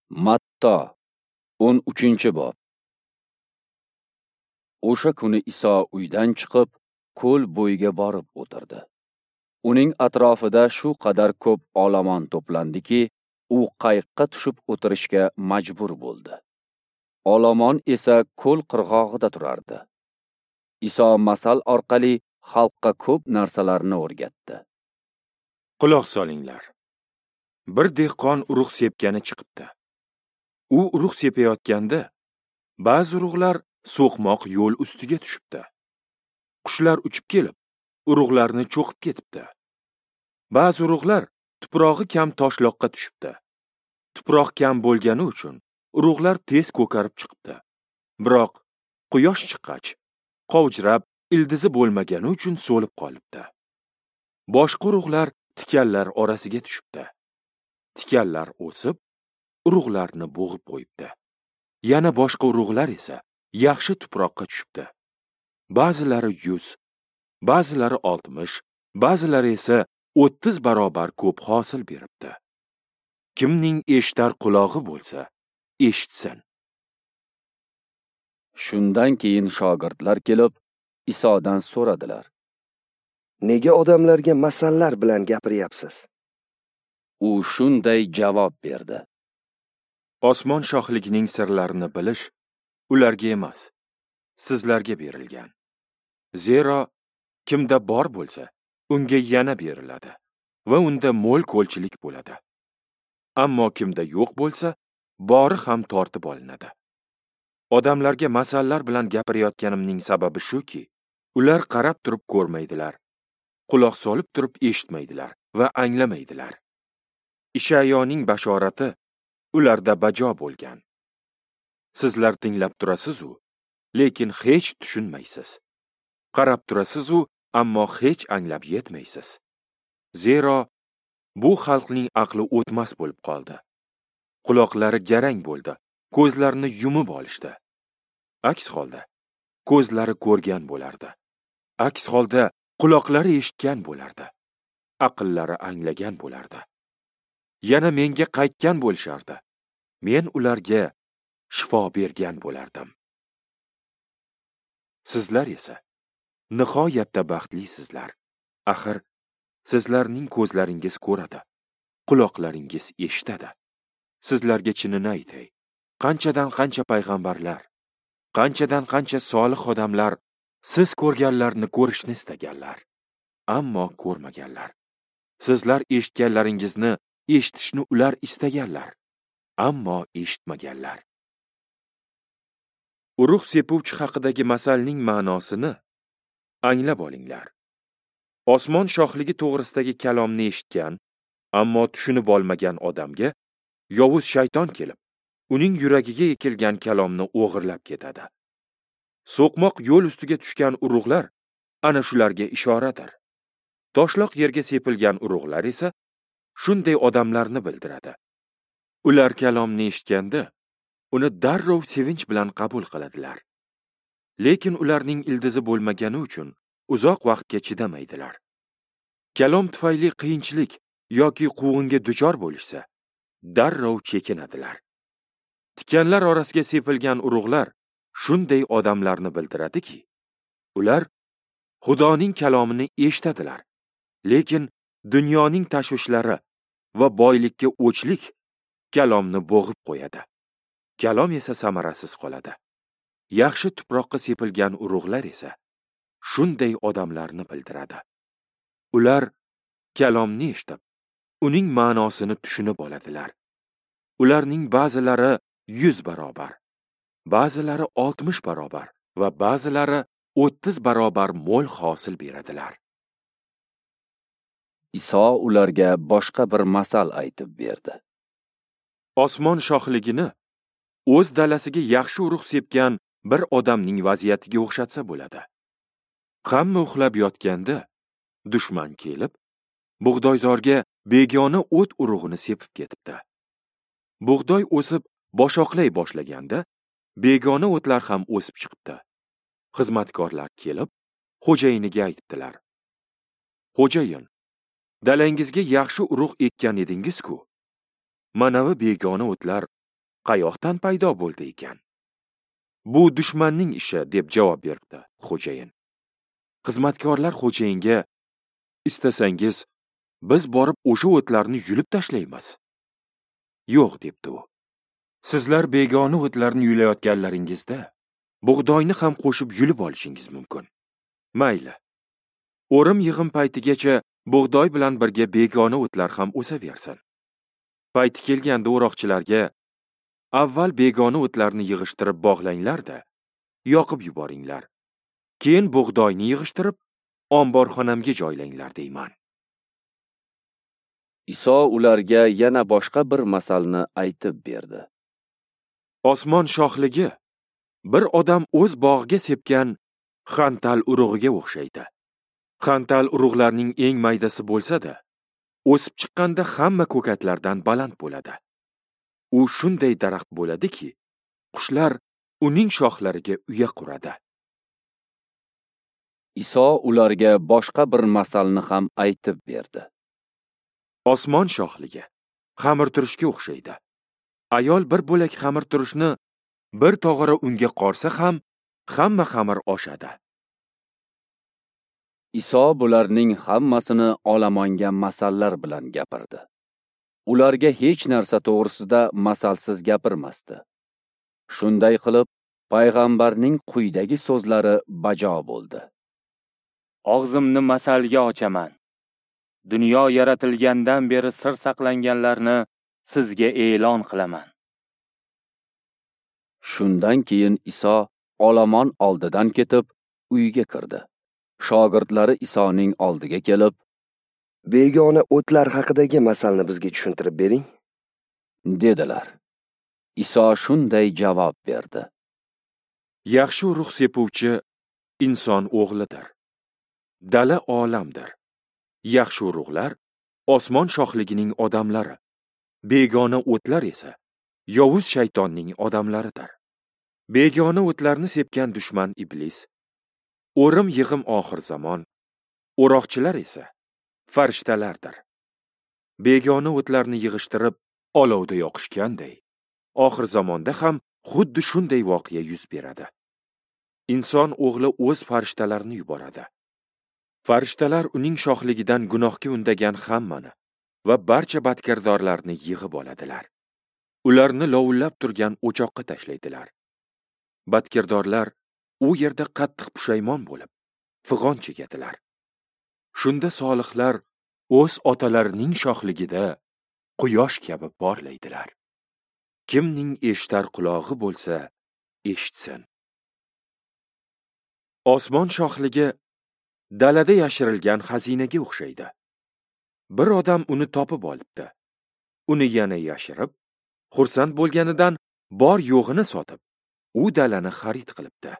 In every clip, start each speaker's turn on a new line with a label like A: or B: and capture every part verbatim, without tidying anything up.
A: Matto o'n uchinchi bob. O'sha kuni Iso uydan chiqib, ko'l bo'yiga borib o'tirdi. Uning atrofida shu qadar ko'p olomon to'plandiki, u qayiqqa tushib o'tirishga majbur bo'ldi. Olomon esa ko'l qirg'og'ida turardi. Iso masal orqali xalqqa ko'p narsalarni o'rgatdi.
B: Quloq solinglar. Bir dehqon urug' sepgani chiqibdi. U urug' sepayotganda ba'zi urug'lar so'qmoq yo'l ustiga tushibdi. Qushlar uchib kelib, urug'larni cho'qib ketibdi. Ba'zi urug'lar tuprog'i kam toshloqqa tushibdi. Tuproq kam bo'lgani uchun urug'lar tez ko'karib chiqibdi. Biroq quyosh chiqqach, qovjirab, ildizi bo'lmagani uchun so'lib qolibdi. Boshqa urug'lar tikanlar orasiga tushibdi. Tikanlar o'sib, urug'larni bo'g'ib qo'yibdi. Yana boshqa urug'lar esa yaxshi tuproqqa tushibdi. Ba'zilari yuz, ba'zilari oltmish, ba'zilari esa o'ttiz barobar ko'p hosil beribdi. Kimning eshitar qulog'i bo'lsa, eshitsin.
A: Shundan keyin shogirdlar kelib, Isodan so'radilar:
C: Nega odamlarga masallar bilan gapiryapsiz?
A: U shunday javob berdi:
B: Osmon shohligining sirlarini bilish ularga emas, sizlarga berilgan. Zero kimda bor bo'lsa, unga yana beriladi va unda mo'l ko'lchilik bo'ladi. Ammo kimda yo'q bo'lsa, bori ham tortib olinadi. Odamlarga masallar bilan gapirayotganimning sababi shuki, ular qarab turib ko'rmaydilar, quloq solib turib eshitmaydilar va anglamaydilar. Ishayoning bashorati ularda bajo bo'lgan. Sizlar tinglab turasiz-u, lekin hech tushunmaysiz. Qarab turasiz-u, ammo hech anglab yetmaysiz. Zero bu xalqning aqli o'tmas bo'lib qoldi. Quloqlari garang bo'ldi, ko'zlarini yumib olishdi. Aks holda ko'zlari ko'rgan bo'lardi. Aks holda quloqlari eshitgan bo'lardi. Aqllari anglagan bo'lardi. Yana menga qaytgan bo'lishardi. Men ularga shifo bergan bo'lardim. Sizlar esa nihoyatda baxtlisizlar. Axir sizlarning ko'zlaringiz ko'radi, quloqlaringiz eshitadi. Sizlarga chinini aytay, qanchadan qancha payg'ambarlar, qanchadan qancha solih odamlar siz ko'rganlarni ko'rishni istaganlar, ammo ko'rmaganlar. Sizlar eshitganlaringizni eshitishni ular istaganlar, ammo eshitmaganlar. Urug' sepuvchi haqidagi masalning ma'nosini anglab olinglar. Osmon shohligi to'g'risidagi kalomni eshitgan, ammo tushunib olmagan odamga yovuz shayton kelib, uning yuragiga ekilgan kalomni o'g'irlab ketadi. So'qmoq yo'l ustiga tushgan urug'lar ana shularga ishoradir. Toshloq yerga sepilgan urug'lar esa shunday odamlarni bildiradi. Ular kalomni eshitganda uni darrov sevinch bilan qabul qiladilar. Lekin ularning ildizi bo'lmagani uchun uzoq vaqtga chidamaydilar. Kalom tufayli qiyinchilik yoki quvg'inga duchor bo'lishsa, darrov chekinadilar. Tikanlar orasiga sepilgan urug'lar shunday odamlarni bildiradiki, ular Xudoning kalomini eshitadilar, lekin dunyoning tashvishlari va boylikka o'chlik kalomni bo'g'ib qo'yadi. Kalom esa samarasiz qoladi. Yaxshi tuproqqa sepilgan urug'lar esa shunday odamlarni bildiradi. Ular kalomni eshitib, uning ma'nosini tushunib oladilar. Ularning ba'zilari yuz barobar, ba'zilari oltmish barobar va ba'zilari o'ttiz barobar mo'l hosil beradilar.
A: Iso ularga boshqa bir masal aytib berdi.
B: Osmon shohligini o'z dalasiga yaxshi urug' sepgan bir odamning vaziyatiga o'xshatsa bo'ladi. Hamma uxlab yotganda dushman kelib, bug'doyzorga begona o't urug'ini sepib ketibdi. Bug'doy o'sib boshoqlay boshlaganda begona o'tlar ham o'sib chiqibdi. Xizmatkorlar kelib, xo'jayiniga aytdilar: "Xo'jayin, dalangizga yaxshi urug' ekkan edingiz-ku. Manavi begona o'tlar qayoqdan paydo bo'ldi ekan? Bu dushmanning ishi, deb javob berdi xo'jayin. Xizmatkorlar xo'jayinga, istasangiz biz borib o'sha o'tlarni yulib tashlaymiz. Yo'q, debdi u. Sizlar begona o'tlarni yulayotganlaringizda bug'doyni ham qo'shib yulib olishingiz mumkin. Mayli. O'rim yig'im paytigacha bug'doy bilan birga begona o'tlar ham o'saversin. Payti kelganda o'roqchilarga avval begona o'tlarni yig'ishtirib bog'langlar-da, yoqib yuboringlar. Keyin bug'doyni yig'ishtirib omborxonamga joylanglar deyman.
A: Iso ularga yana boshqa bir masalni aytib berdi.
B: Osmon shohligi bir odam o'z bog'iga sepgan xantal urug'iga o'xshaydi. Xantal urug'larning eng maydasi bo'lsa-da, o'sib chiqqanda hamma ko'katlardan baland bo'ladi. U shunday daraxt bo'ladiki, qushlar uning shoxlariga uya quradi.
A: Iso ularga boshqa bir masalni ham aytib berdi.
B: Osmon shoxligi xamir turishga o'xshaydi. Ayol bir bo'lak xamir turishni bir tog'ora unga qorsa ham hamma xamir oshadi.
A: Iso bularning hammasini olamonga masallar bilan gapirdi. Ularga hech narsa to'g'risida masalsiz gapirmasdi. Shunday qilib, payg'ambarning quyidagi so'zlari bajo bo'ldi.
D: Og'zimni masalga ochaman. Dunyo yaratilgandan beri sir saqlanganlarni sizga e'lon qilaman.
A: Shundan keyin Iso olomon oldidan ketib, uyga kirdi. Shogirdlari Isoning oldiga kelib,
C: begona o'tlar haqidagi masalni bizga tushuntirib bering,
A: dedilar. Iso shunday javob berdi.
B: Yaxshi urug' sepuvchi inson o'g'lidir. Dala olamdir. Yaxshi urug'lar osmon shohligining odamlari, begona o'tlar esa yovuz shaytonning odamlaridir. Begona o'tlarni sepgan dushman iblis, o'rim yig'im oxir zamon, o'roqchilar esa farishtalardir. Begona o'tlarni yig'ishtirib olovda yoqishganday, oxir zamonda ham xuddi shunday voqea yuz beradi. Inson o'g'li o'z farishtalarini yuboradi. Farishtalar uning shohligidan gunohga undagan hammani va barcha badkirdorlarni yig'ib oladilar. Ularni lovullab turgan o'choqqa tashlaydilar. Badkirdorlar u yerda qattiq pushaymon bo'lib, fig'on chekadilar. Shunda solihlar o'z otalarining shohligida quyosh kabi porlaydilar. Kimning eshitar qulog'i bo'lsa, eshitsin. Osmon shohligi dalada yashirilgan xazinaga o'xshaydi. Bir odam uni topib olibdi. Uni yana yashirib, xursand bo'lganidan bor yo'g'ini sotib, u dalani xarid qilibdi.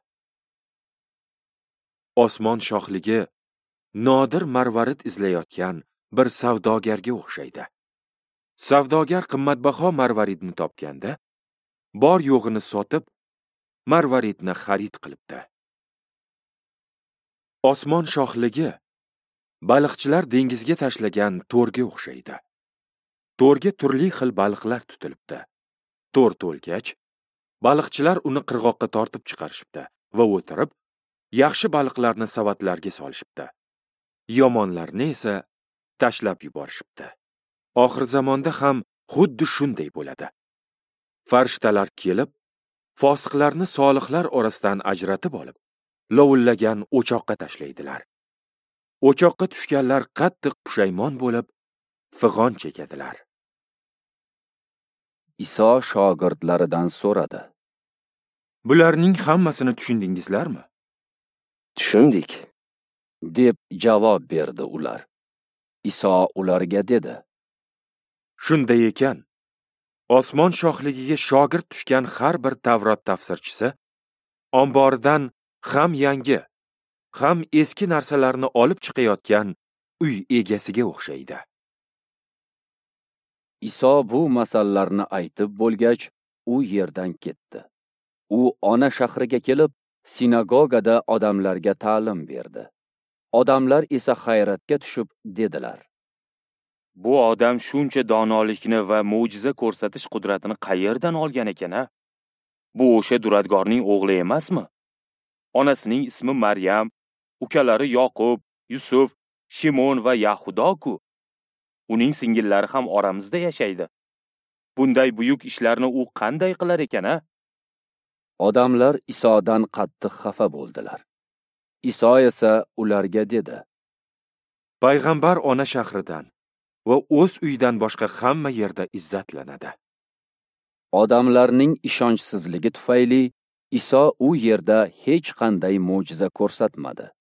B: Osmon shohligi nodir marvarid izlayotgan bir savdogarga o'xshaydi. Savdogar qimmatbaho marvaridni topganda, bor yo'g'ini sotib, marvaridni xarid qilibdi. Osmon shohligi baliqchilar dengizga tashlagan to'rga o'xshaydi. To'rga turli xil baliqlar tutilibdi. To'r to'lgach, baliqchilar uni qirg'oqqa tortib chiqarishibdi va o'tirib, yaxshi baliqlarni savatlarga solishibdi. Yomonlarni esa tashlab yuborishibdi. Oxir zamonda ham xuddi shunday bo'ladi. Farishtalar kelib, fosiqlarni solihlar orasidan ajratib olib, lovullagan o'choqqa tashlaydilar. O'choqqa tushganlar qattiq pushaymon bo'lib, fig'on chekadilar.
A: Iso shogirdlaridan so'radi.
B: Bularning hammasini tushundingizlarmi?
C: Tushundik,
A: deb javob berdi ular. Iso ularga dedi.
B: Shunday ekan, osmon shohligiga shogird tushgan har bir Tavrot tafsirchisi omboridan ham yangi, ham eski narsalarni olib chiqayotgan uy egasiga o'xshaydi.
A: Iso bu masallarni aytib bo'lgach, u yerdan ketdi. U ona shahriga kelib, sinagogada odamlarga ta'lim berdi. Odamlar esa hayratga tushib dedilar.
D: Bu odam shuncha donolikni va mo'jiza ko'rsatish qudratini qayerdan olgan ekan-a? Bu o'sha duradgorning o'g'li emasmi? Onasining ismi Maryam, ukalari Yoqub, Yusuf, Shimon va Yahudo-ku. Uning singillari ham oramizda yashaydi. Bunday buyuk ishlarni u qanday qilar ekan-a?
A: Odamlar Isodan qattiq xafa bo'ldilar. Iso esa ularga dedi:
B: Payg'ambar ona shahridan va o'z uyidan boshqa hamma yerda izzatlanadi.
A: Odamlarning ishonchsizligi tufayli Iso u yerda hech qanday mo'jiza ko'rsatmadi.